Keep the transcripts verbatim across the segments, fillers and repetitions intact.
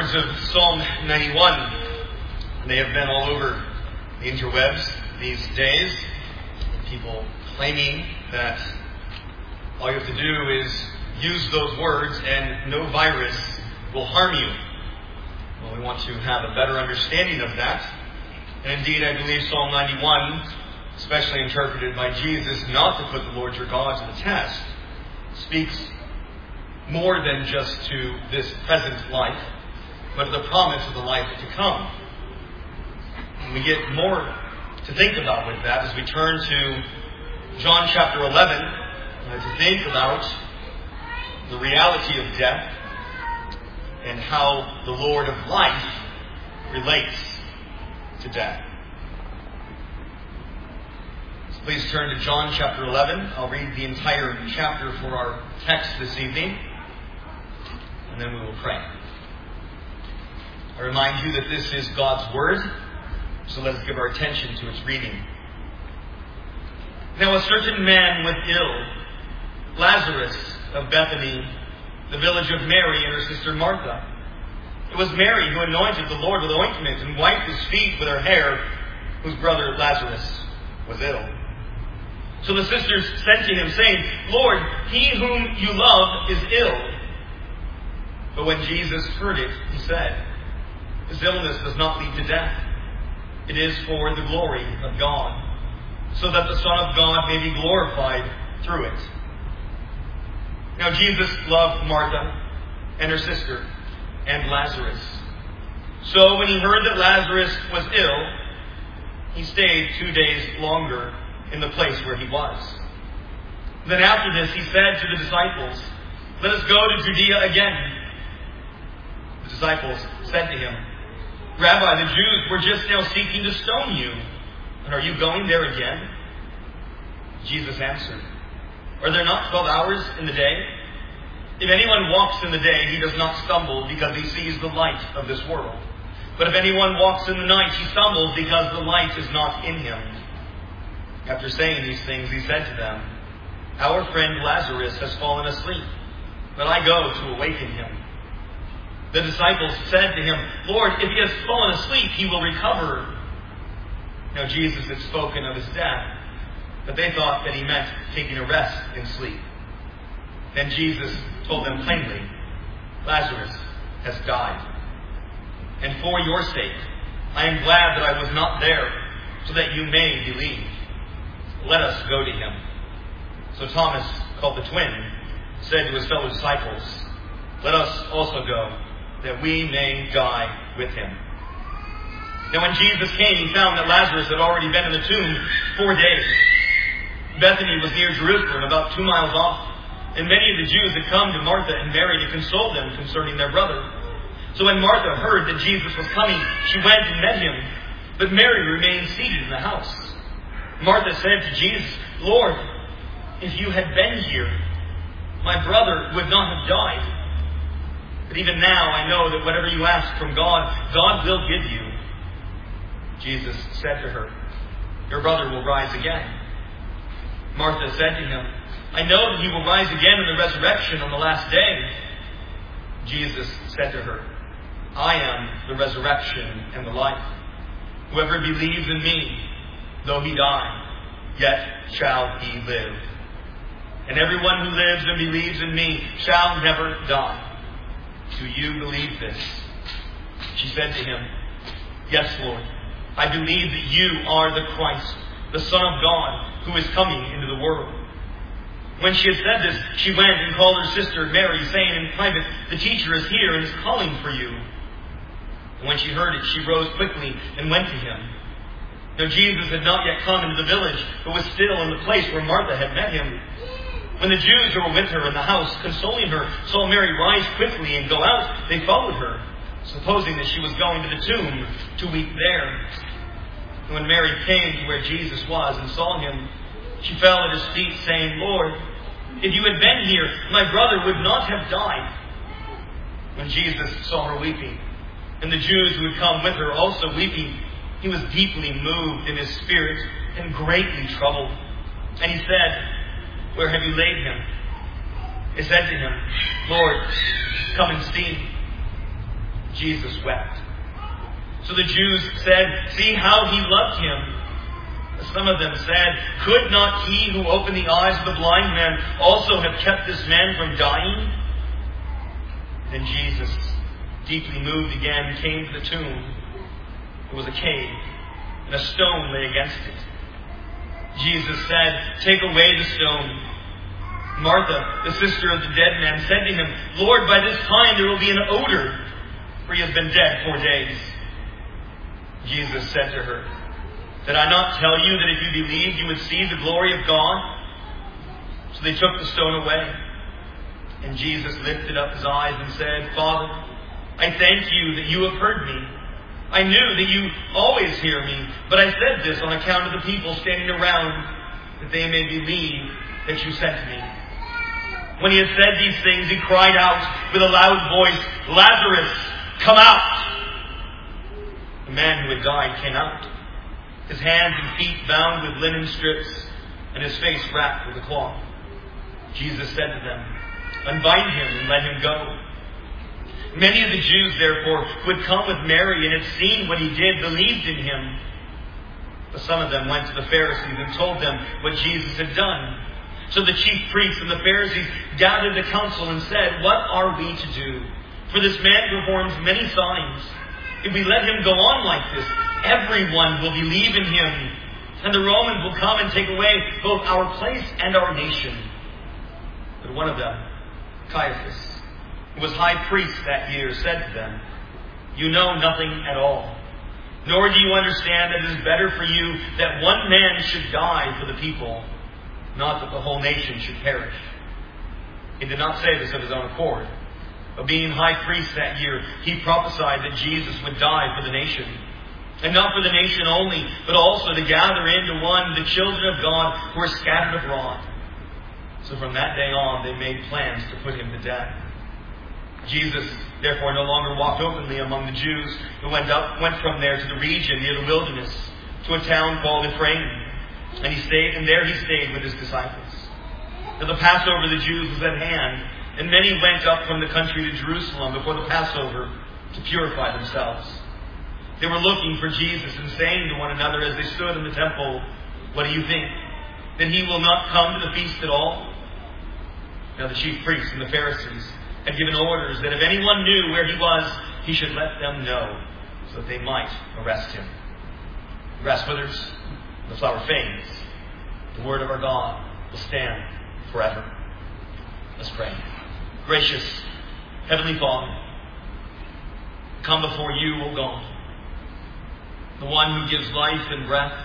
words of Psalm ninety-one. They have been all over the interwebs these days. People claiming that all you have to do is use those words and no virus will harm you. Well, we want to have a better understanding of that. And indeed, I believe Psalm ninety-one, especially interpreted by Jesus, not to put the Lord your God to the test, speaks more than just to this present life, but to the promise of the life to come. And we get more to think about with that as we turn to John chapter eleven, uh, to think about the reality of death and how the Lord of life relates to death. So please turn to John chapter eleven. I'll read the entire chapter for our text this evening, and then we will pray. I remind you that this is God's Word, so let us give our attention to its reading. Now a certain man was ill, Lazarus of Bethany, the village of Mary and her sister Martha. It was Mary who anointed the Lord with ointment and wiped his feet with her hair, whose brother Lazarus was ill. So the sisters sent to him, saying, Lord, he whom you love is ill. But when Jesus heard it, he said, His illness does not lead to death. It is for the glory of God, so that the Son of God may be glorified through it. Now Jesus loved Martha and her sister and Lazarus. So when he heard that Lazarus was ill, he stayed two days longer in the place where he was. Then after this he said to the disciples, Let us go to Judea again. The disciples said to him, Rabbi, the Jews were just now seeking to stone you, and are you going there again? Jesus answered, Are there not twelve hours in the day? If anyone walks in the day, he does not stumble because he sees the light of this world. But if anyone walks in the night, he stumbles because the light is not in him. After saying these things, he said to them, Our friend Lazarus has fallen asleep, but I go to awaken him. The disciples said to him, Lord, if he has fallen asleep, he will recover. Now Jesus had spoken of his death, but they thought that he meant taking a rest in sleep. Then Jesus told them plainly, Lazarus has died. And for your sake, I am glad that I was not there, so that you may believe. Let us go to him. So Thomas, called the twin, said to his fellow disciples, Let us also go, that we may die with him. Now when Jesus came, he found that Lazarus had already been in the tomb four days. Bethany was near Jerusalem, about two miles off, and many of the Jews had come to Martha and Mary to console them concerning their brother. So when Martha heard that Jesus was coming, she went and met him, but Mary remained seated in the house. Martha said to Jesus, Lord, if you had been here, my brother would not have died. But even now I know that whatever you ask from God, God will give you. Jesus said to her, Your brother will rise again. Martha said to him, I know that he will rise again in the resurrection on the last day. Jesus said to her, I am the resurrection and the life. Whoever believes in me, though he die, yet shall he live. And everyone who lives and believes in me shall never die. Do you believe this? She said to him, Yes, Lord. I believe that you are the Christ, the Son of God, who is coming into the world. When she had said this, she went and called her sister Mary, saying in private, The teacher is here and is calling for you. And when she heard it, she rose quickly and went to him. Now Jesus had not yet come into the village, but was still in the place where Martha had met him. When the Jews who were with her in the house, consoling her, saw Mary rise quickly and go out, they followed her, supposing that she was going to the tomb to weep there. And when Mary came to where Jesus was and saw him, she fell at his feet, saying, Lord, if you had been here, my brother would not have died. When Jesus saw her weeping, and the Jews who had come with her also weeping, he was deeply moved in his spirit and greatly troubled. And he said, Where have you laid him? They said to him, Lord, come and see. Jesus wept. So the Jews said, "See how he loved him." Some of them said, "Could not he who opened the eyes of the blind man also have kept this man from dying?" Then Jesus, deeply moved again, came to the tomb. It was a cave, and a stone lay against it. Jesus said, "Take away the stone." Martha, the sister of the dead man, said to him, "Lord, by this time there will be an odor, for he has been dead four days." Jesus said to her, "Did I not tell you that if you believed you would see the glory of God?" So they took the stone away. And Jesus lifted up his eyes and said, "Father, I thank you that you have heard me. I knew that you always hear me, but I said this on account of the people standing around, that they may believe that you sent me." When he had said these things, he cried out with a loud voice, "Lazarus, come out!" The man who had died came out, his hands and feet bound with linen strips, and his face wrapped with a cloth. Jesus said to them, "Unbind him and let him go." Many of the Jews, therefore, who had come with Mary and had seen what he did, believed in him. But some of them went to the Pharisees and told them what Jesus had done. So the chief priests and the Pharisees gathered the council and said, "What are we to do? For this man performs many signs. If we let him go on like this, everyone will believe in him, and the Romans will come and take away both our place and our nation." But one of them, Caiaphas, who was high priest that year, said to them, "You know nothing at all, nor do you understand that it is better for you that one man should die for the people, not that the whole nation should perish." He did not say this of his own accord, but being high priest that year, he prophesied that Jesus would die for the nation. And not for the nation only, but also to gather into one the children of God who are scattered abroad. So from that day on, they made plans to put him to death. Jesus, therefore, no longer walked openly among the Jews, but went up, went from there to the region near the wilderness, to a town called Ephraim. And he stayed, and there he stayed with his disciples. Now the Passover of the Jews was at hand, and many went up from the country to Jerusalem before the Passover to purify themselves. They were looking for Jesus and saying to one another as they stood in the temple, "What do you think? That he will not come to the feast at all?" Now the chief priests and the Pharisees had given orders that if anyone knew where he was, he should let them know, so that they might arrest him. The grass withers, the flower fades. The word of our God will stand forever. Let's pray. Gracious Heavenly Father, come before you, O God, the one who gives life and breath.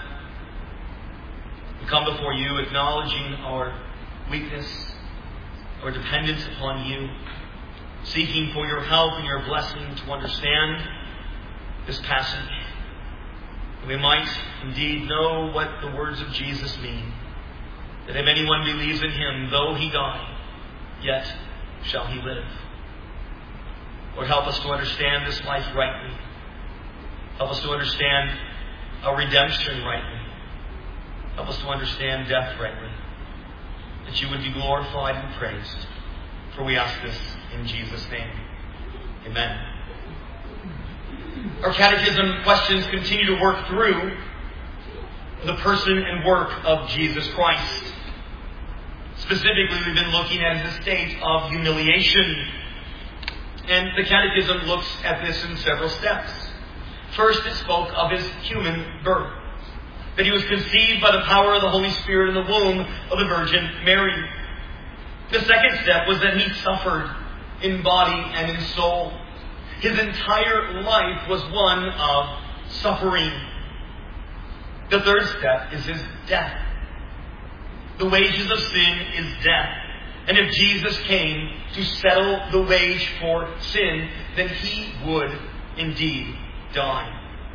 We come before you acknowledging our weakness, our dependence upon you, seeking for your help and your blessing to understand this passage. That we might indeed know what the words of Jesus mean. That if anyone believes in him, though he die, yet shall he live. Lord, help us to understand this life rightly. Help us to understand our redemption rightly. Help us to understand death rightly. That you would be glorified and praised. For we ask this in Jesus' name. Amen. Our catechism questions continue to work through the person and work of Jesus Christ. Specifically, we've been looking at his state of humiliation. And the catechism looks at this in several steps. First, it spoke of his human birth. That he was conceived by the power of the Holy Spirit in the womb of the Virgin Mary. The second step was that he suffered in body and in soul. His entire life was one of suffering. The third step is his death. The wages of sin is death. And if Jesus came to settle the wage for sin, then he would indeed die.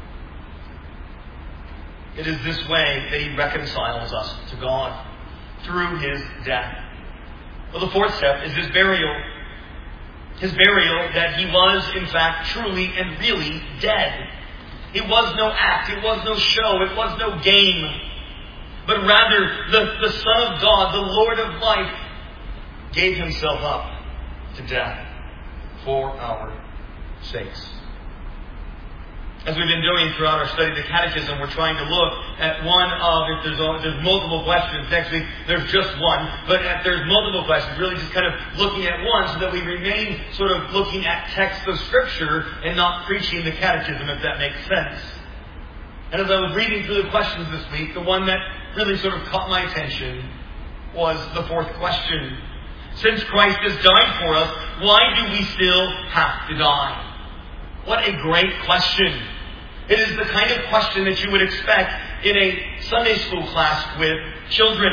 It is this way that he reconciles us to God, through his death. Well, the fourth step is his burial. His burial, that he was, in fact, truly and really dead. It was no act, it was no show, it was no game. But rather, the, the Son of God, the Lord of life, gave himself up to death for our sakes. As we've been doing throughout our study of the Catechism, we're trying to look at one of, if there's, there's multiple questions, next week there's just one, but if there's multiple questions, really just kind of looking at one so that we remain sort of looking at texts of Scripture and not preaching the Catechism, if that makes sense. And as I was reading through the questions this week, the one that really sort of caught my attention was the fourth question. Since Christ has died for us, why do we still have to die? What a great question. It is the kind of question that you would expect in a Sunday school class with children,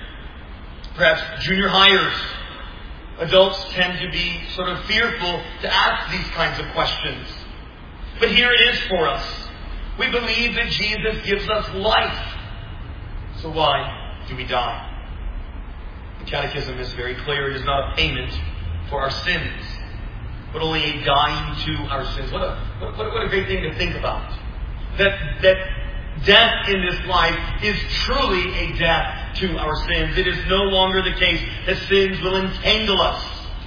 perhaps junior hires. Adults tend to be sort of fearful to ask these kinds of questions. But here it is for us. We believe that Jesus gives us life. So why do we die? The Catechism is very clear. It is not a payment for our sins, but only a dying to our sins. What a, what, what a great thing to think about. That, that death in this life is truly a death to our sins. It is no longer the case that sins will entangle us,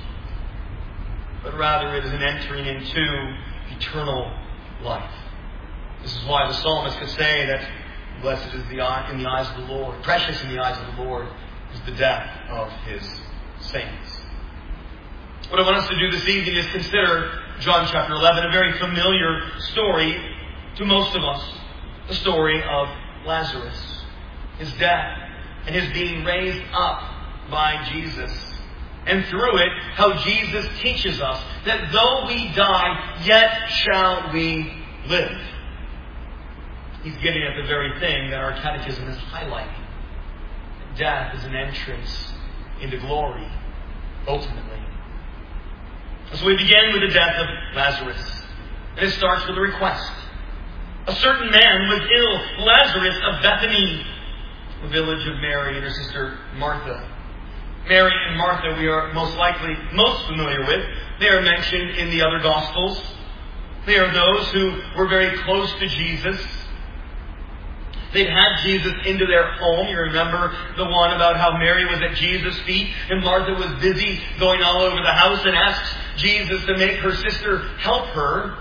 but rather it is an entering into eternal life. This is why the psalmist could say that blessed is the eye in the eyes of the Lord, precious in the eyes of the Lord is the death of His saints. What I want us to do this evening is consider John chapter eleven, a very familiar story to most of us. The story of Lazarus, his death, and his being raised up by Jesus. And through it, how Jesus teaches us that though we die, yet shall we live. He's getting at the very thing that our Catechism is highlighting. Death is an entrance into glory, ultimately. So we begin with the death of Lazarus. And it starts with a request. A certain man was ill, Lazarus of Bethany, the village of Mary and her sister Martha. Mary and Martha we are most likely most familiar with. They are mentioned in the other Gospels. They are those who were very close to Jesus. They'd had Jesus into their home. You remember the one about how Mary was at Jesus' feet and Martha was busy going all over the house and asks Jesus to make her sister help her.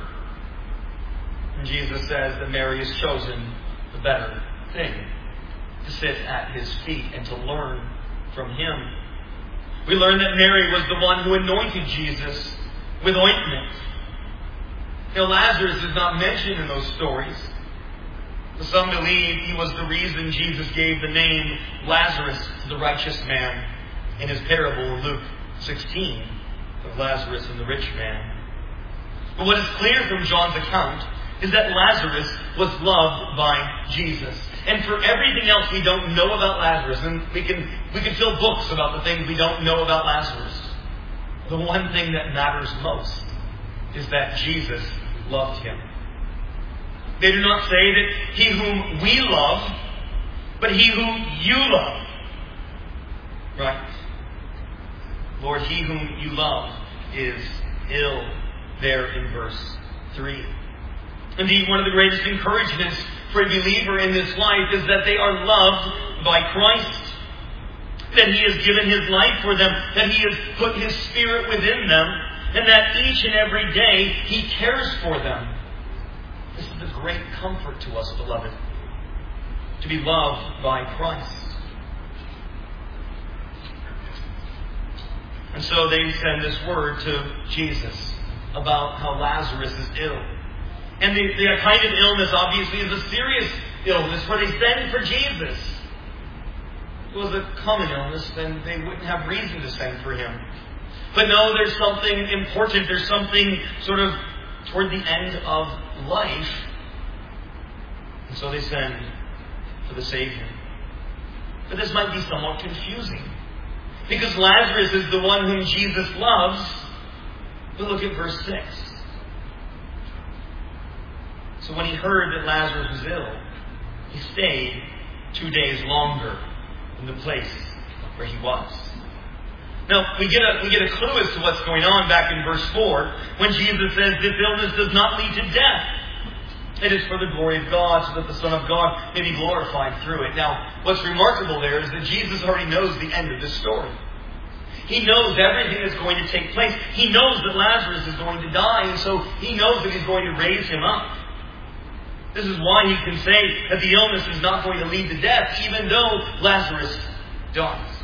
And Jesus says that Mary has chosen the better thing, to sit at His feet and to learn from Him. We learn that Mary was the one who anointed Jesus with ointment. Now, Lazarus is not mentioned in those stories. Some believe he was the reason Jesus gave the name Lazarus to the righteous man in his parable in Luke sixteen of Lazarus and the rich man. But what is clear from John's account is that Lazarus was loved by Jesus. And for everything else we don't know about Lazarus, and we can we can fill books about the things we don't know about Lazarus, the one thing that matters most is that Jesus loved him. They do not say that he whom we love, but he whom you love. Right? Lord, he whom you love is ill, there in verse three. Indeed, one of the greatest encouragements for a believer in this life is that they are loved by Christ. That He has given His life for them, that He has put His Spirit within them, and that each and every day He cares for them. This is a great comfort to us, beloved, to be loved by Christ. And so they send this word to Jesus about how Lazarus is ill. And the, the kind of illness, obviously, is a serious illness where they send for Jesus. If it was a common illness, then they wouldn't have reason to send for Him. But no, there's something important. There's something sort of toward the end of life. And so they send for the Savior. But this might be somewhat confusing, because Lazarus is the one whom Jesus loves. But look at verse six. So when He heard that Lazarus was ill, He stayed two days longer in the place where he was. Now, we get a we get a clue as to what's going on back in verse four, when Jesus says this illness does not lead to death. It is for the glory of God, so that the Son of God may be glorified through it. Now, what's remarkable there is that Jesus already knows the end of this story. He knows everything that's going to take place. He knows that Lazarus is going to die, and so He knows that He's going to raise him up. This is why he can say that the illness is not going to lead to death, even though Lazarus dies.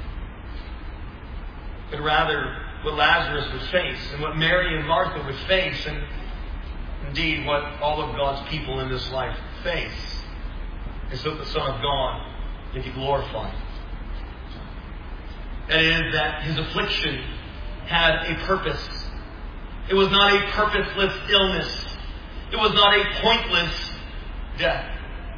But rather, what Lazarus would face, and what Mary and Martha would face, and indeed what all of God's people in this life face, is that the Son of God may be glorified. That is, that his affliction had a purpose. It was not a purposeless illness. It was not a pointless death.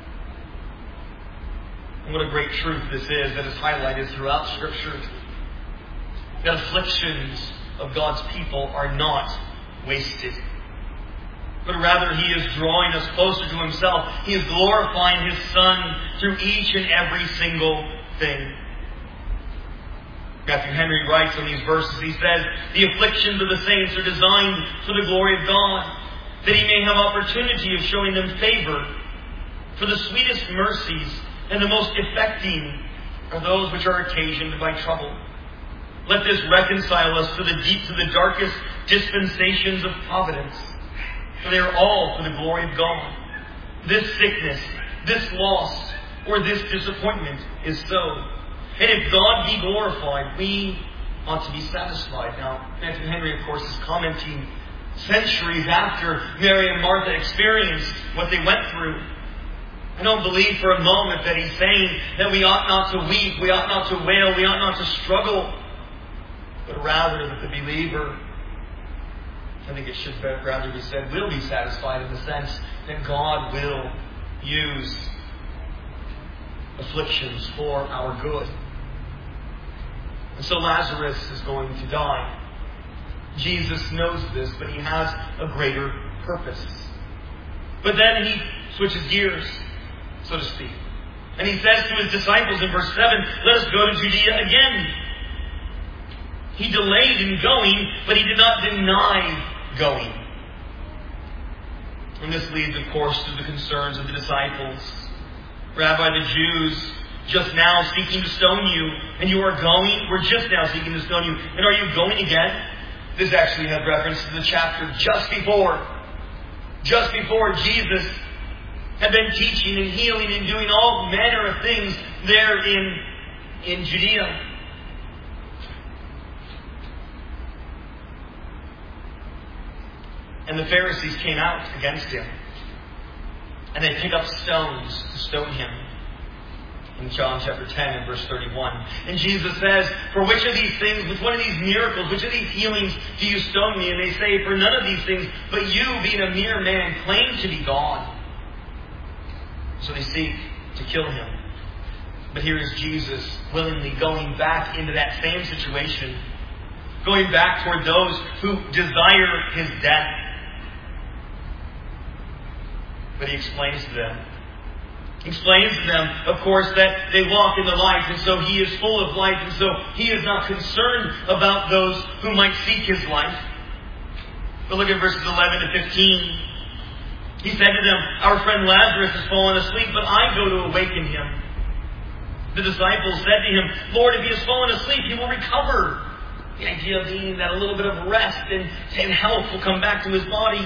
And what a great truth this is that is highlighted throughout Scripture. That afflictions of God's people are not wasted. But rather, He is drawing us closer to Himself. He is glorifying His Son through each and every single thing. Matthew Henry writes on these verses, he says, the afflictions of the saints are designed for the glory of God, that He may have opportunity of showing them favor. For the sweetest mercies and the most affecting are those which are occasioned by trouble. Let this reconcile us to the deep, to the darkest dispensations of providence. For they are all for the glory of God. This sickness, this loss, or this disappointment is so. And if God be glorified, we ought to be satisfied. Now, Matthew Henry, of course, is commenting centuries after Mary and Martha experienced what they went through. I don't believe for a moment that he's saying that we ought not to weep, we ought not to wail, we ought not to struggle. But rather that the believer, I think it should rather be said, will be satisfied in the sense that God will use afflictions for our good. And so Lazarus is going to die. Jesus knows this, but He has a greater purpose. But then He switches gears, so to speak. And He says to His disciples in verse seven, let us go to Judea again. He delayed in going, but He did not deny going. And this leads, of course, to the concerns of the disciples. Rabbi, the Jews just now seeking to stone you, and you are going. We're just now seeking to stone you, and are you going again? This actually has reference to the chapter just before. Just bore Jesus had been teaching and healing and doing all manner of things there in, in Judea. And the Pharisees came out against Him. And they picked up stones to stone Him. In John chapter ten and verse thirty-one. And Jesus says, for which of these things, which one of these miracles, which of these healings do you stone me? And they say, for none of these things, but you, being a mere man, claim to be God. So they seek to kill Him. But here is Jesus willingly going back into that same situation. Going back toward those who desire His death. But He explains to them. He explains to them, of course, that they walk in the light, and so He is full of light, and so He is not concerned about those who might seek His life. But look at verses eleven to fifteen. He said to them, our friend Lazarus has fallen asleep, but I go to awaken him. The disciples said to Him, Lord, if he has fallen asleep, he will recover. The idea being that a little bit of rest and, and health will come back to his body.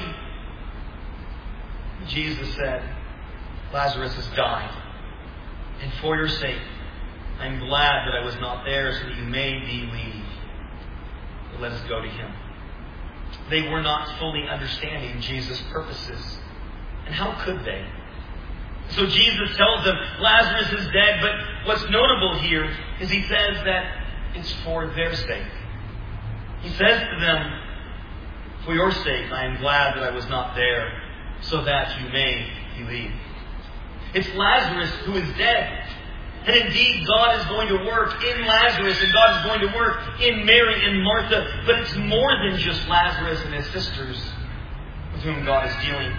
Jesus said, Lazarus has died. And for your sake, I am glad that I was not there so that you may believe. But let us go to him. They were not fully understanding Jesus' purposes. And how could they? So Jesus tells them, Lazarus is dead, but what's notable here is He says that it's for their sake. He says to them, for your sake, I am glad that I was not there, so that you may believe. It's Lazarus who is dead. And indeed, God is going to work in Lazarus, and God is going to work in Mary and Martha. But it's more than just Lazarus and his sisters with whom God is dealing.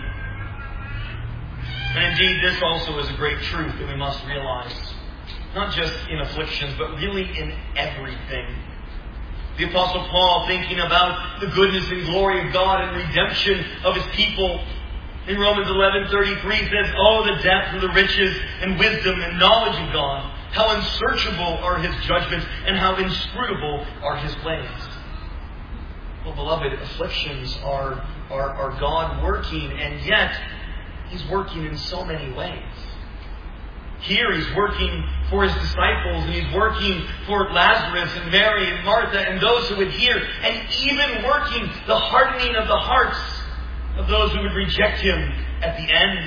And indeed, this also is a great truth that we must realize. Not just in afflictions, but really in everything. The Apostle Paul, thinking about the goodness and glory of God and redemption of His people, in Romans eleven thirty-three says, oh, the depth of the riches and wisdom and knowledge of God. How unsearchable are His judgments and how inscrutable are His ways. Well, beloved, afflictions are, are, are God working, and yet He's working in so many ways. Here He's working for His disciples, and He's working for Lazarus and Mary and Martha and those who would hear, and even working the hardening of the hearts of those who would reject Him at the end.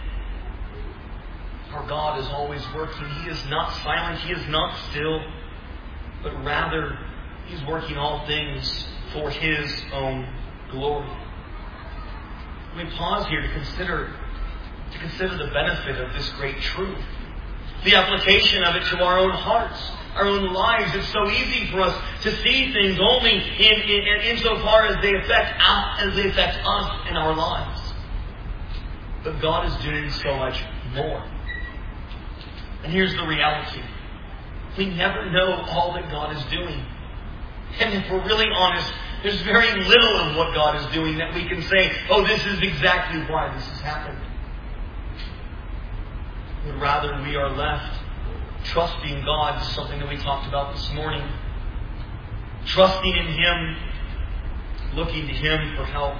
Our God is always working. He is not silent. He is not still. But rather, He's working all things for His own glory. Let me pause here to consider, to consider the benefit of this great truth. The application of it to our own hearts, our own lives. It's so easy for us to see things only in, in, insofar as they affect us, as they affect us in our lives. But God is doing so much more. And here's the reality. We never know all that God is doing. And if we're really honest, there's very little of what God is doing that we can say, oh, this is exactly why this has happened. But rather we are left trusting God, something that we talked about this morning. Trusting in Him, looking to Him for help.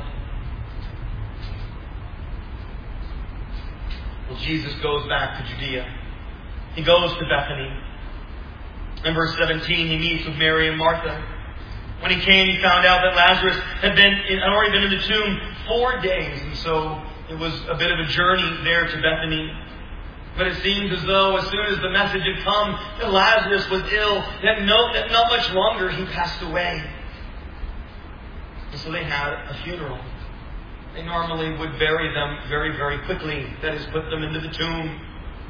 Well, Jesus goes back to Judea. He goes to Bethany. In verse seventeen, He meets with Mary and Martha. When He came, He found out that Lazarus had been had already been in the tomb four days. And so it was a bit of a journey there to Bethany. But it seems as though as soon as the message had come that Lazarus was ill, that, no, that not much longer he passed away. And so they had a funeral. They normally would bury them very, very quickly. That is, put them into the tomb.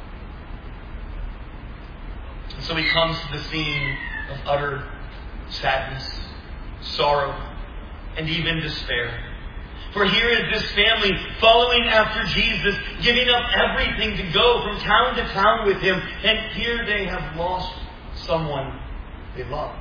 And so He comes to the scene of utter sadness, sorrow, and even despair. For here is this family following after Jesus, giving up everything to go from town to town with Him. And here they have lost someone they love.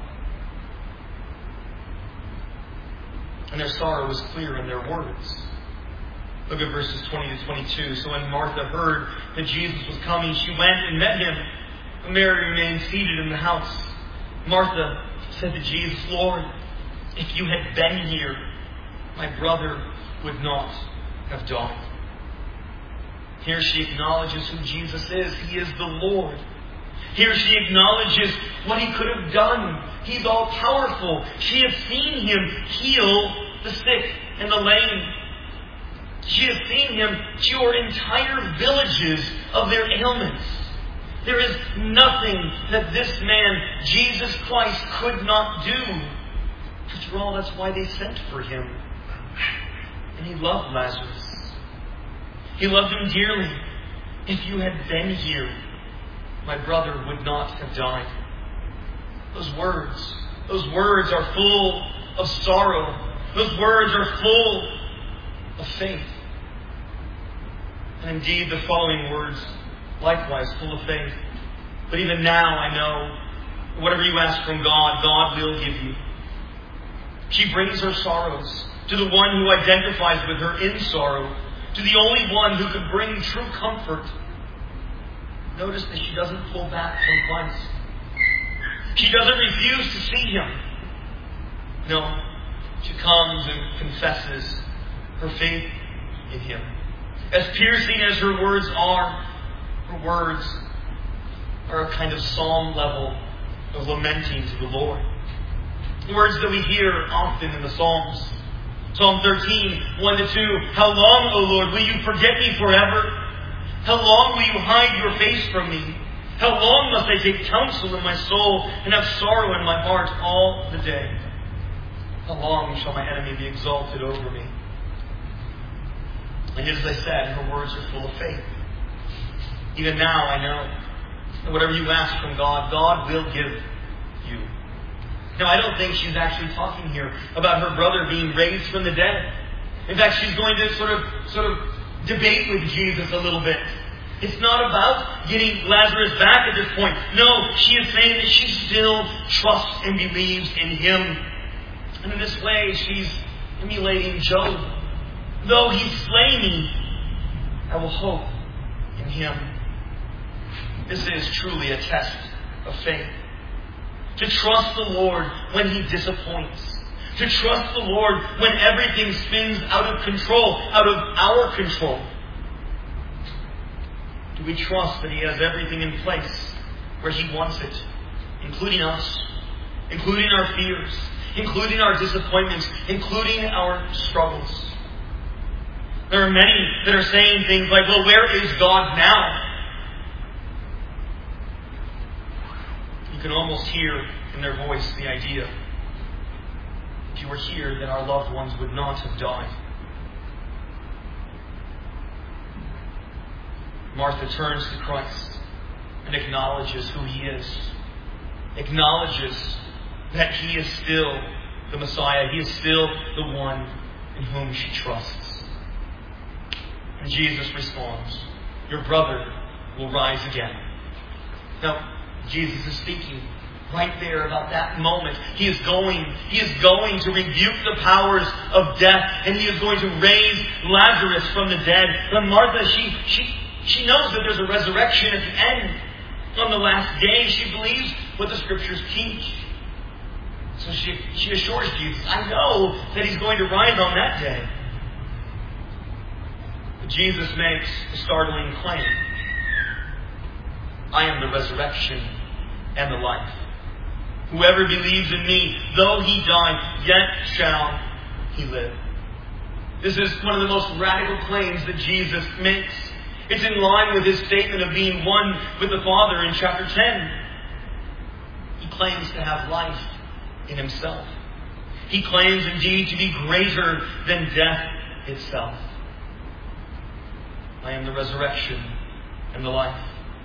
And their sorrow is clear in their words. Look at verses twenty to twenty-two. So when Martha heard that Jesus was coming, she went and met Him. But Mary remained seated in the house. Martha said to Jesus, Lord, if You had been here, my brother would not have died. Here she acknowledges who Jesus is. He is the Lord. Here she acknowledges what He could have done. He's all powerful. She has seen Him heal the sick and the lame. She has seen Him cure entire villages of their ailments. There is nothing that this man, Jesus Christ, could not do. After all, that's why they sent for Him. And He loved Lazarus. He loved him dearly. If you had been here, my brother would not have died. Those words, those words are full of sorrow. Those words are full of faith. And indeed, the following words, likewise, full of faith. But even now, I know, whatever you ask from God, God will give you. She brings her sorrows to the one who identifies with her in sorrow, to the only one who could bring true comfort. Notice that she doesn't pull back from Christ. She doesn't refuse to see Him. No, she comes and confesses her faith in Him. As piercing as her words are, her words are a kind of psalm level of lamenting to the Lord. Words that we hear often in the Psalms. Psalm thirteen, one to two. How long, O Lord, will You forget me forever? How long will You hide Your face from me? How long must I take counsel in my soul and have sorrow in my heart all the day? How long shall my enemy be exalted over me? And as I said, her words are full of faith. Even now I know that whatever you ask from God, God will give you. Now, I don't think she's actually talking here about her brother being raised from the dead. In fact, she's going to sort of, sort of debate with Jesus a little bit. It's not about getting Lazarus back at this point. No, she is saying that she still trusts and believes in Him. And in this way, she's emulating Job. Though He slay me, I will hope in Him. This is truly a test of faith. To trust the Lord when He disappoints. To trust the Lord when everything spins out of control, out of our control. Do we trust that He has everything in place where He wants it, including us, including our fears, including our disappointments, including our struggles? There are many that are saying things like, well, where is God now? You can almost hear in their voice the idea, if you were here, then our loved ones would not have died. Martha turns to Christ and acknowledges who He is. Acknowledges that He is still the Messiah. He is still the one in whom she trusts. And Jesus responds, your brother will rise again. Now, Jesus is speaking right there about that moment. He is going, He is going to rebuke the powers of death, and He is going to raise Lazarus from the dead. But Martha, she, she, she knows that there's a resurrection at the end. On the last day, she believes what the Scriptures teach. So she, she assures Jesus, I know that He's going to rise on that day. But Jesus makes a startling claim. I am the resurrection and the life. Whoever believes in me, though he die, yet shall he live. This is one of the most radical claims that Jesus makes. It's in line with His statement of being one with the Father in chapter ten. He claims to have life in Himself. He claims indeed to be greater than death itself. I am the resurrection and the life.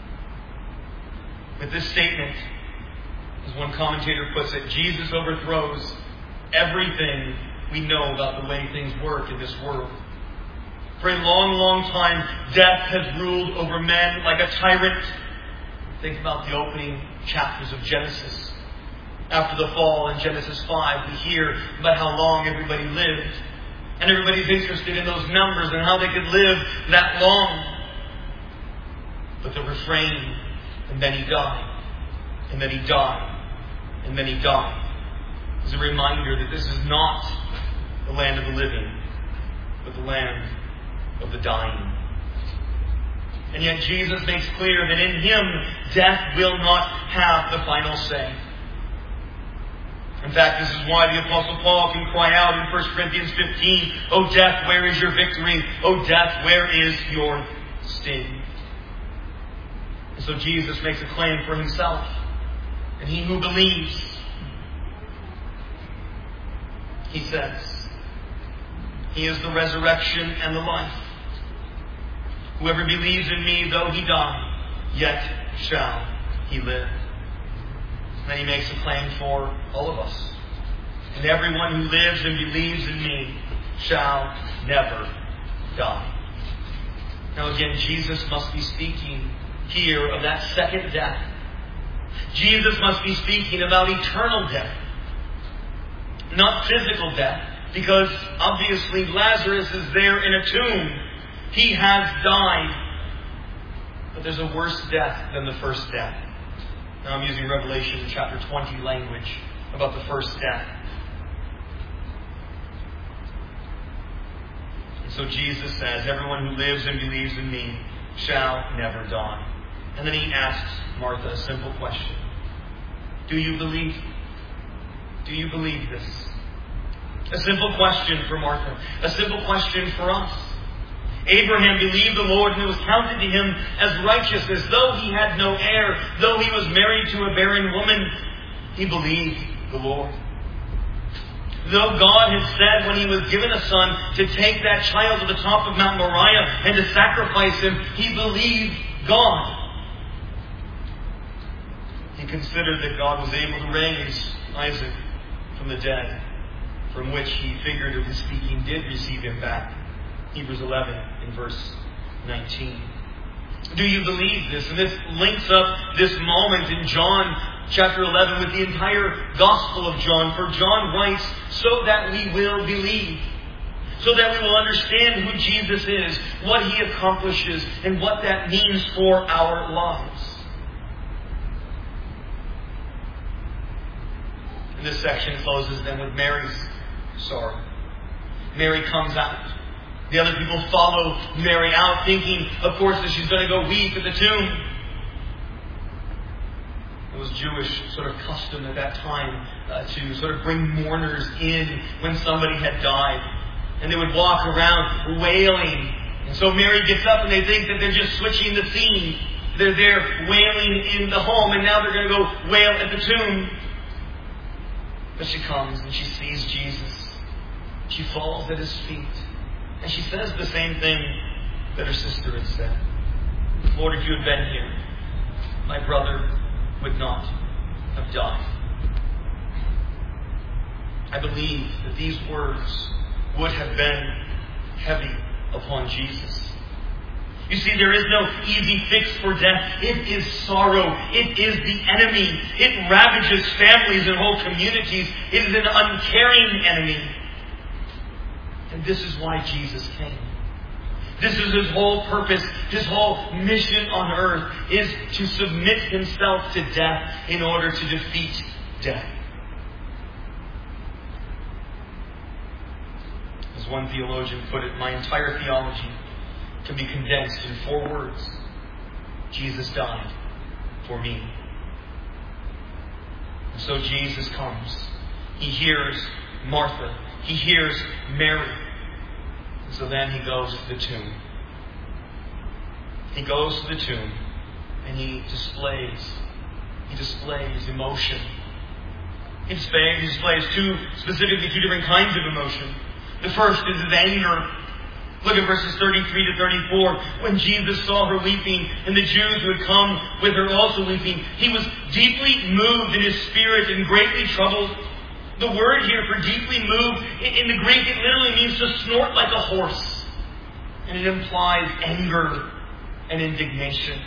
With this statement, as one commentator puts it, Jesus overthrows everything we know about the way things work in this world. For a long, long time, death has ruled over men like a tyrant. Think about the opening chapters of Genesis. After the fall in Genesis five, we hear about how long everybody lived. And everybody's interested in those numbers and how they could live that long. But the refrain, and then he died, and then he died, and then he died, is a reminder that this is not the land of the living, but the land of the dying. And yet Jesus makes clear that in Him, death will not have the final say. In fact, this is why the Apostle Paul can cry out in First Corinthians fifteen, O death, where is your victory? O death, where is your sting? And so Jesus makes a claim for Himself. And he who believes, He says, He is the resurrection and the life. Whoever believes in me, though he die, yet shall he live. And then He makes a claim for all of us. And everyone who lives and believes in me shall never die. Now again, Jesus must be speaking here of that second death. Jesus must be speaking about eternal death. Not physical death, because obviously Lazarus is there in a tomb. He has died. But there's a worse death than the first death. Now I'm using Revelation chapter twenty language about the first death. And so Jesus says, everyone who lives and believes in me shall never die. And then He asks Martha a simple question. Do you believe? Do you believe this? A simple question for Martha. A simple question for us. Abraham believed the Lord, and it was counted to him as righteousness. Though he had no heir, though he was married to a barren woman, he believed the Lord. Though God had said when He was given a son to take that child to the top of Mount Moriah and to sacrifice him, he believed God. He considered that God was able to raise Isaac from the dead, from which he, figuratively speaking, did receive him back. Hebrews eleven in verse nineteen. Do you believe this? And this links up this moment in John chapter eleven with the entire Gospel of John. For John writes, so that we will believe. So that we will understand who Jesus is, what He accomplishes, and what that means for our lives. And this section closes then with Mary's sorrow. Mary comes out The other people follow Mary out, thinking, of course, that she's going to go weep at the tomb. It was Jewish sort of custom at that time uh, to sort of bring mourners in when somebody had died. And they would walk around wailing. And so Mary gets up and they think that they're just switching the scene. They're there wailing in the home and now they're going to go wail at the tomb. But she comes and she sees Jesus. She falls at his feet. And she says the same thing that her sister had said. Lord, if you had been here, my brother would not have died. I believe that these words would have been heavy upon Jesus. You see, there is no easy fix for death. It is sorrow. It is the enemy. It ravages families and whole communities. It is an uncaring enemy. And this is why Jesus came. This is his whole purpose. His whole mission on earth is to submit himself to death in order to defeat death. As one theologian put it, my entire theology can be condensed in four words. Jesus died for me. And so Jesus comes. He hears Martha. He hears Mary. And so then he goes to the tomb. He goes to the tomb and he displays, he displays emotion. He displays, he displays two, specifically two different kinds of emotion. The first is his anger. Look at verses thirty-three to thirty-four. When Jesus saw her weeping, and the Jews who had come with her also weeping, he was deeply moved in his spirit and greatly troubled. The word here for deeply moved, in the Greek, it literally means to snort like a horse. And it implies anger and indignation.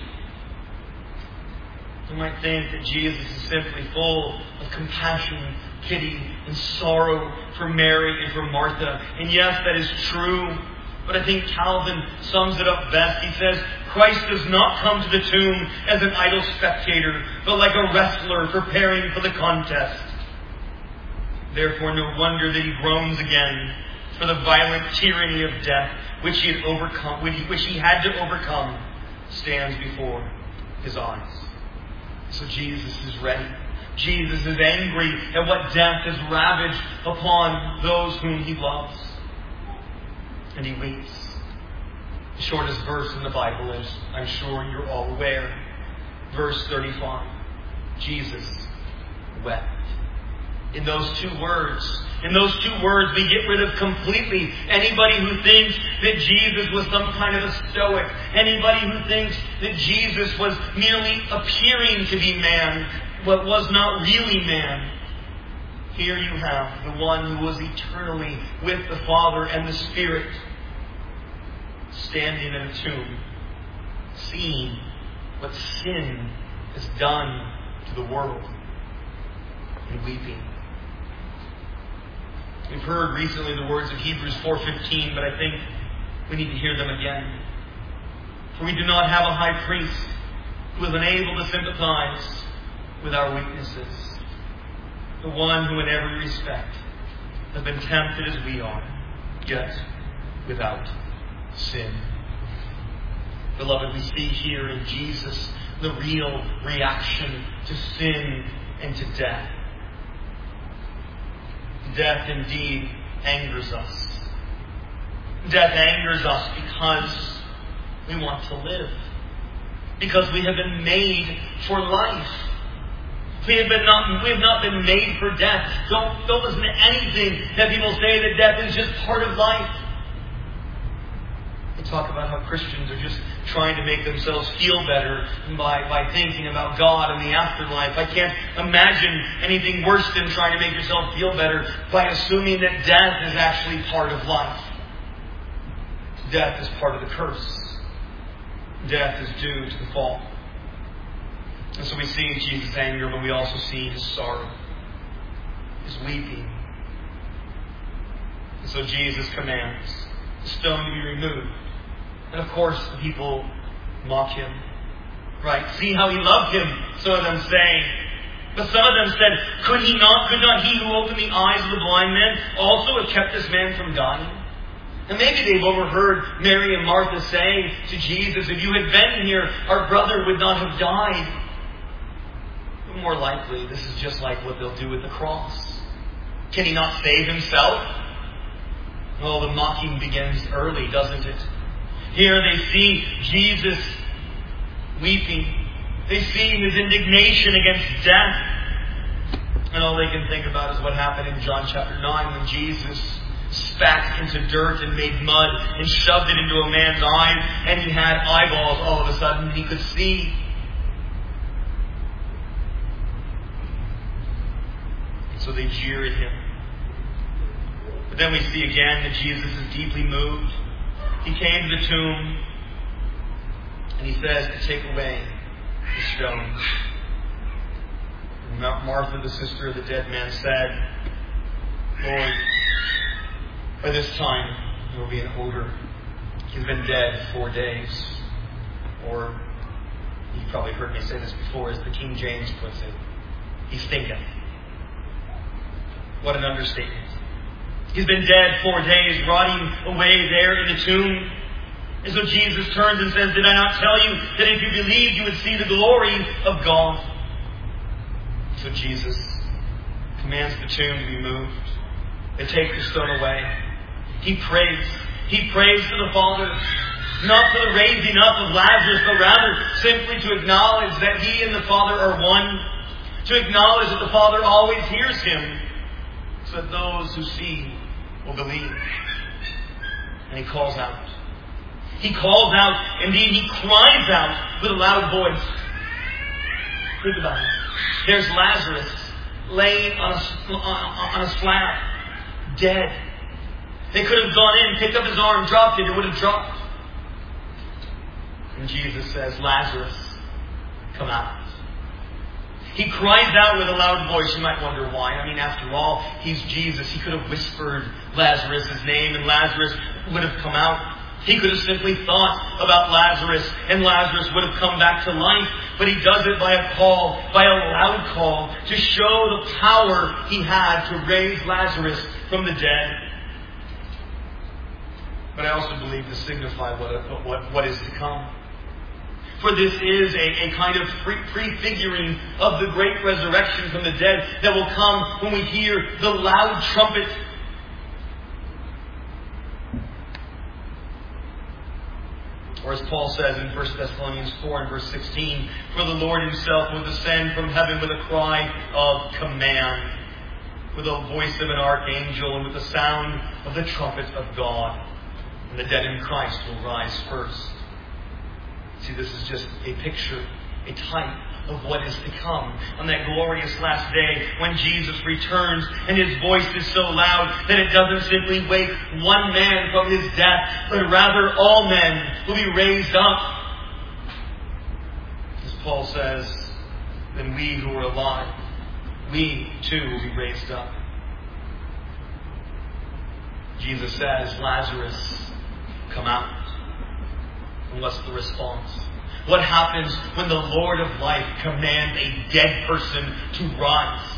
You might think that Jesus is simply full of compassion, pity, and sorrow for Mary and for Martha. And yes, that is true. But I think Calvin sums it up best. He says, Christ does not come to the tomb as an idle spectator, but like a wrestler preparing for the contest. Therefore, no wonder that he groans again for the violent tyranny of death, which he had overcome, which he had to overcome, stands before his eyes. So Jesus is ready. Jesus is angry at what death has ravaged upon those whom he loves. And he weeps. The shortest verse in the Bible is, I'm sure you're all aware, verse thirty-five. Jesus wept. In those two words, in those two words, we get rid of completely anybody who thinks that Jesus was some kind of a stoic. Anybody who thinks that Jesus was merely appearing to be man, but was not really man. Here you have the one who was eternally with the Father and the Spirit, standing in a tomb, seeing what sin has done to the world, and weeping. We've heard recently the words of Hebrews four fifteen, but I think we need to hear them again. For we do not have a high priest who is unable to sympathize with our weaknesses, the one who in every respect has been tempted as we are, yet without sin. Beloved, we see here in Jesus the real reaction to sin and to death. Death indeed angers us. Death angers us because we want to live. Because we have been made for life. We have, been not, we have not been made for death. Don't, don't listen to anything that people say that death is just part of life. They talk about how Christians are just trying to make themselves feel better by, by thinking about God and the afterlife. I can't imagine anything worse than trying to make yourself feel better by assuming that death is actually part of life. Death is part of the curse. Death is due to the fall. And so we see Jesus' anger, but we also see his sorrow, his weeping. And so Jesus commands the stone to be removed. And of course, the people mock him. Right? See how he loved him, some of them say. But some of them said, could he not, could not he who opened the eyes of the blind man also have kept this man from dying? And maybe they've overheard Mary and Martha saying to Jesus, if you had been here, our brother would not have died. But more likely, this is just like what they'll do at the cross. Can he not save himself? Oh, the mocking begins early, doesn't it? Here they see Jesus weeping. They see his indignation against death. And all they can think about is what happened in John chapter nine when Jesus spat into dirt and made mud and shoved it into a man's eyes, and he had eyeballs all of a sudden and he could see. So they jeer at him. But then we see again that Jesus is deeply moved. He came to the tomb and he says to take away the stone. And Martha, the sister of the dead man, said, Lord, by this time there will be an odor. He's been dead four days. Or, you've probably heard me say this before, as the King James puts it, he stinketh. What an understatement. He's been dead four days, rotting away there in the tomb. And so Jesus turns and says, did I not tell you that if you believed you would see the glory of God? So Jesus commands the tomb to be moved. They take the stone away. He prays. He prays to the Father, not for the raising up of Lazarus, but rather simply to acknowledge that he and the Father are one. To acknowledge that the Father always hears him, so that those who see will believe. And he calls out. He calls out. Indeed, he cries out with a loud voice. Think about it. There's Lazarus laying on a, on a slab, dead. They could have gone in, picked up his arm, dropped it, it would have dropped. And Jesus says, Lazarus, come out. He cries out with a loud voice. You might wonder why. I mean, after all, he's Jesus. He could have whispered Lazarus' name and Lazarus would have come out. He could have simply thought about Lazarus and Lazarus would have come back to life. But he does it by a call, by a loud call, to show the power he had to raise Lazarus from the dead. But I also believe to signify what, what, what is to come. For this is a, a kind of pre- prefiguring of the great resurrection from the dead that will come when we hear the loud trumpet. Or as Paul says in First Thessalonians four and verse sixteen, for the Lord himself will descend from heaven with a cry of command, with the voice of an archangel, and with the sound of the trumpet of God. And the dead in Christ will rise first. See, this is just a picture, a type of what is to come on that glorious last day when Jesus returns and his voice is so loud that it doesn't simply wake one man from his death, but rather all men will be raised up. As Paul says, then we who are alive, we too will be raised up. Jesus says, Lazarus, come out. And what's the response? What happens when the Lord of life commands a dead person to rise?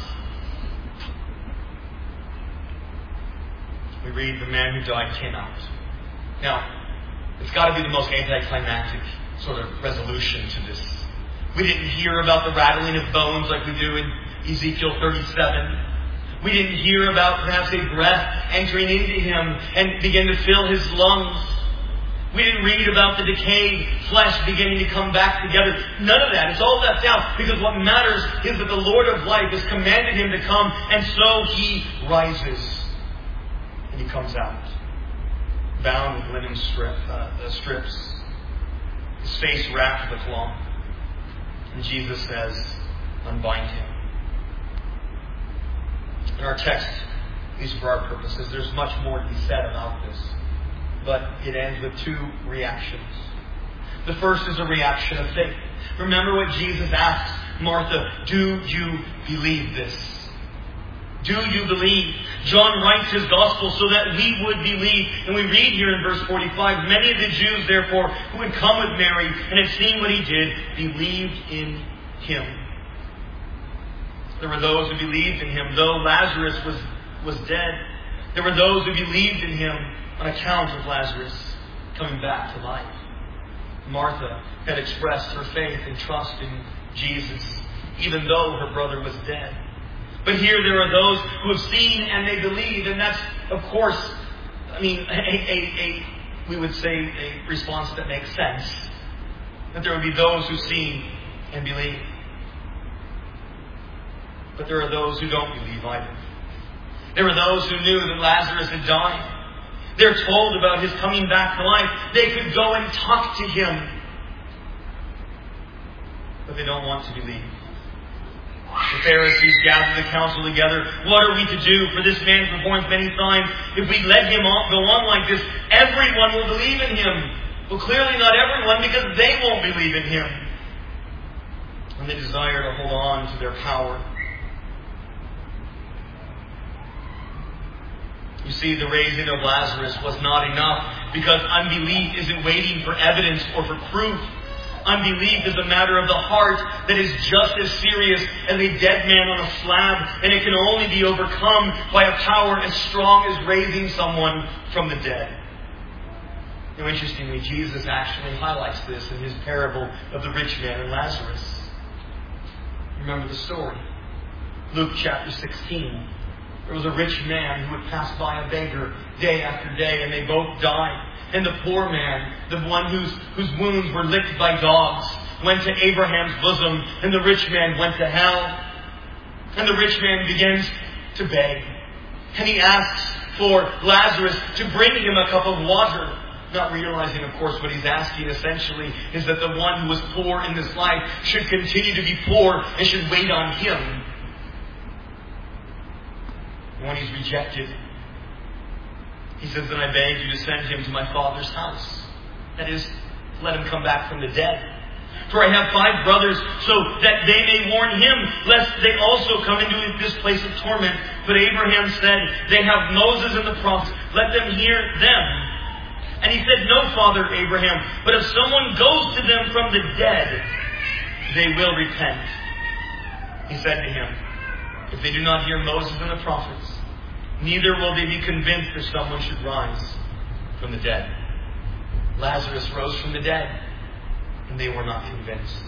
We read the man who died came out. Now, it's got to be the most anticlimactic sort of resolution to this. We didn't hear about the rattling of bones like we do in Ezekiel thirty-seven. We didn't hear about perhaps a breath entering into him and begin to fill his lungs. We didn't read about the decayed flesh beginning to come back together. None of that. It's all left out because what matters is that the Lord of life has commanded him to come, and so he rises. And he comes out, bound with linen strip, uh, strips, his face wrapped with cloth. And Jesus says, unbind him. In our text, at least for our purposes, there's much more to be said about this. But it ends with two reactions. The first is a reaction of faith. Remember what Jesus asks Martha, do you believe this? Do you believe? John writes his gospel so that we would believe. And we read here in verse forty-five, many of the Jews, therefore, who had come with Mary and had seen what he did, believed in him. There were those who believed in him, though Lazarus was, was dead. There were those who believed in him. on account of Lazarus coming back to life. Martha had expressed her faith and trust in Jesus, even though her brother was dead. But here there are those who have seen and they believe, and that's, of course, I mean, a, a, a we would say a response that makes sense. That there would be those who see and believe. But there are those who don't believe either. There were those who knew that Lazarus had died. They're told about his coming back to life. They could go and talk to him. But they don't want to believe. The Pharisees gathered the council together. What are we to do? For this man performs many signs. If we let him go on like this, everyone will believe in him. Well, clearly not everyone, because they won't believe in him. And they desire to hold on to their power. You see, the raising of Lazarus was not enough, because unbelief isn't waiting for evidence or for proof. Unbelief is a matter of the heart that is just as serious as a dead man on a slab, and it can only be overcome by a power as strong as raising someone from the dead. Now, interestingly, Jesus actually highlights this in his parable of the rich man and Lazarus. Remember the story. Luke chapter sixteen. There was a rich man who would pass by a beggar day after day, and they both died. And the poor man, the one whose, whose wounds were licked by dogs, went to Abraham's bosom, and the rich man went to hell. And the rich man begins to beg. And he asks for Lazarus to bring him a cup of water. Not realizing, of course, what he's asking essentially is that the one who was poor in this life should continue to be poor and should wait on him. And when he's rejected, he says, then I beg you to send him to my Father's house. That is, let him come back from the dead. For I have five brothers, so that they may warn him, lest they also come into this place of torment. But Abraham said, they have Moses and the prophets. Let them hear them. And he said, no, Father Abraham, but if someone goes to them from the dead, they will repent. He said to him, if they do not hear Moses and the prophets, neither will they be convinced if someone should rise from the dead. Lazarus rose from the dead, and they were not convinced.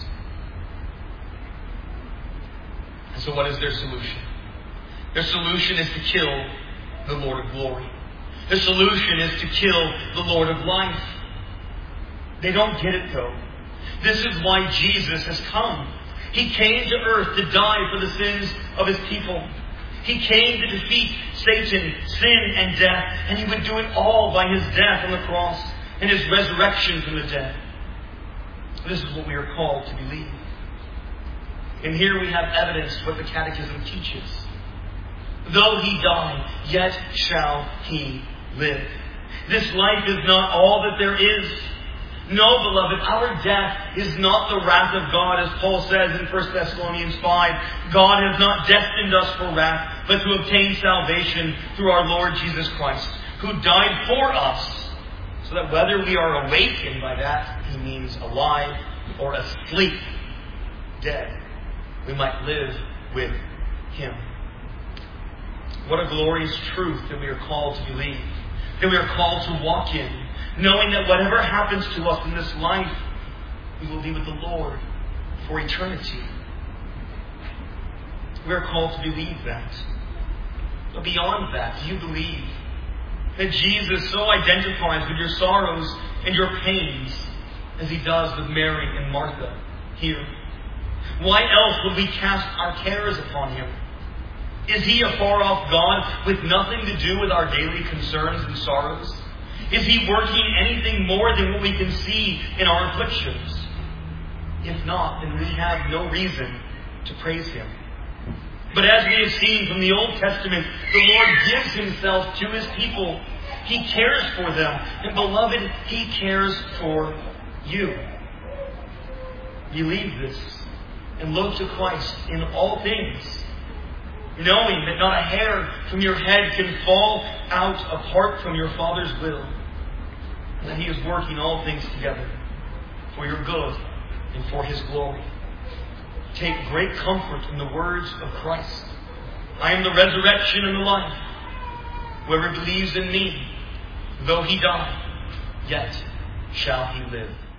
And so what is their solution? Their solution is to kill the Lord of glory. The solution is to kill the Lord of life. They don't get it though. This is why Jesus has come. He came to earth to die for the sins of his people. He came to defeat Satan, sin, and death. And he would do it all by his death on the cross and his resurrection from the dead. This is what we are called to believe. And here we have evidence what the Catechism teaches. Though he die, yet shall he live. This life is not all that there is. No, beloved, our death is not the wrath of God, as Paul says in First Thessalonians five. God has not destined us for wrath, but to obtain salvation through our Lord Jesus Christ, who died for us, so that whether we are awakened by that, he means alive, or asleep, dead, we might live with him. What a glorious truth that we are called to believe, that we are called to walk in, knowing that whatever happens to us in this life, we will be with the Lord for eternity. We are called to believe that. But beyond that, do you believe that Jesus so identifies with your sorrows and your pains as he does with Mary and Martha here? Why else would we cast our cares upon him? Is he a far-off God with nothing to do with our daily concerns and sorrows? Is he working anything more than what we can see in our afflictions? If not, then we have no reason to praise him. But as we have seen from the Old Testament, the Lord gives himself to his people. He cares for them. And beloved, he cares for you. Believe this and look to Christ in all things, knowing that not a hair from your head can fall out apart from your Father's will, and that he is working all things together for your good and for his glory. Take great comfort in the words of Christ. I am the resurrection and the life. Whoever believes in me, Though he die, yet shall he live.